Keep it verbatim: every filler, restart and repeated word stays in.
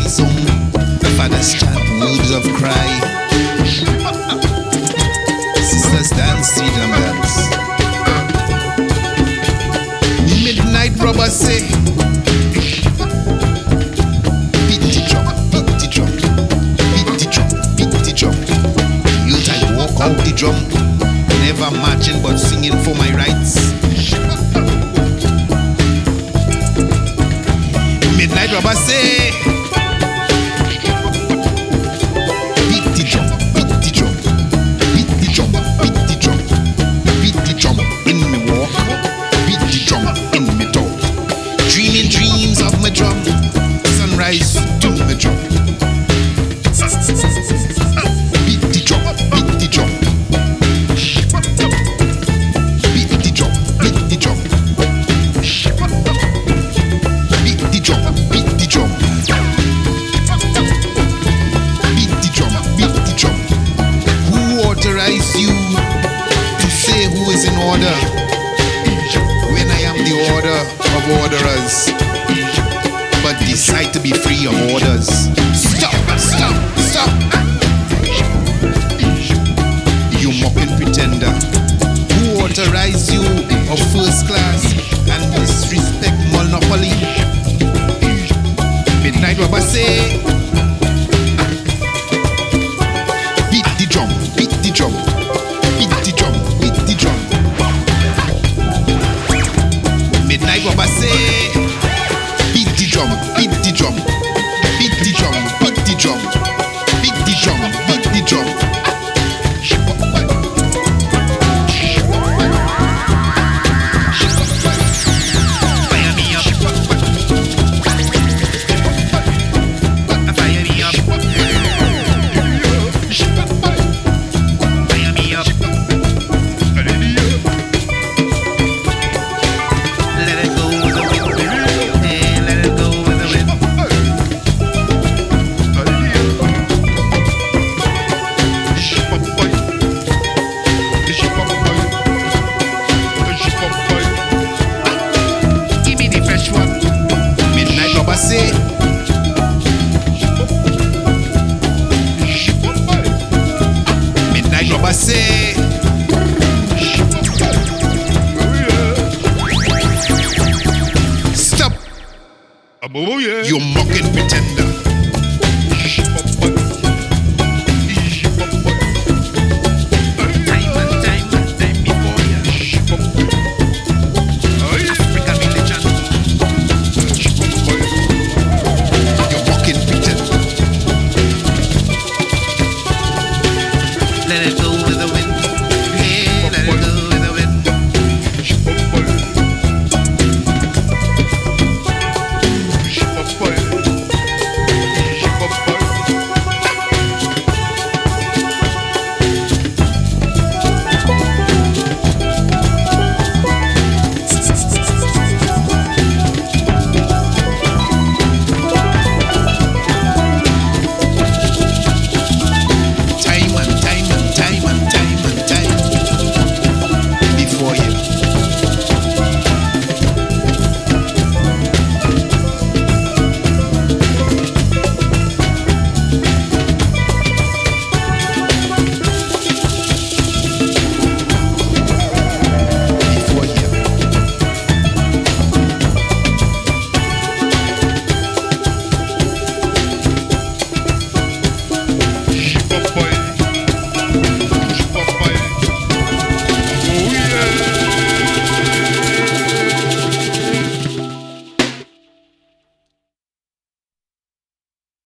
song. Fathers chant words of cry. Sisters dance, freedom dance. Midnight robbers say, beat the drum, beat the drum, beat the drum, beat the drum. Youth I walk out the drum, never marching but singing for my rights. Midnight robbers say, beat the drum, beat the drum, beat the drum, beat the drum, beat the drum in me walk, beat the drum in me talk. Dreaming dreams of my drum, sunrise to my drum. Beat the drum, beat the drum, beat the drum, beat the drum. Beat the drum, beat the drum. Beat the drum, beat the drum. Who authorized you to say who is in order when I am the order of orderers, but decide to be free of orders? Stop, stop, stop. You mocking pretender. Who authorized you of first class and disrespect monopoly? Midnight robbers say, beat the drum, beat the drum, beat the drum, beat the drum. Midnight robbers say, beat the drum, beat the drum, beat the drum, beat the drum, beat the drum, beat the drum. Say, midnight robbers say, stop. You mocking pretender.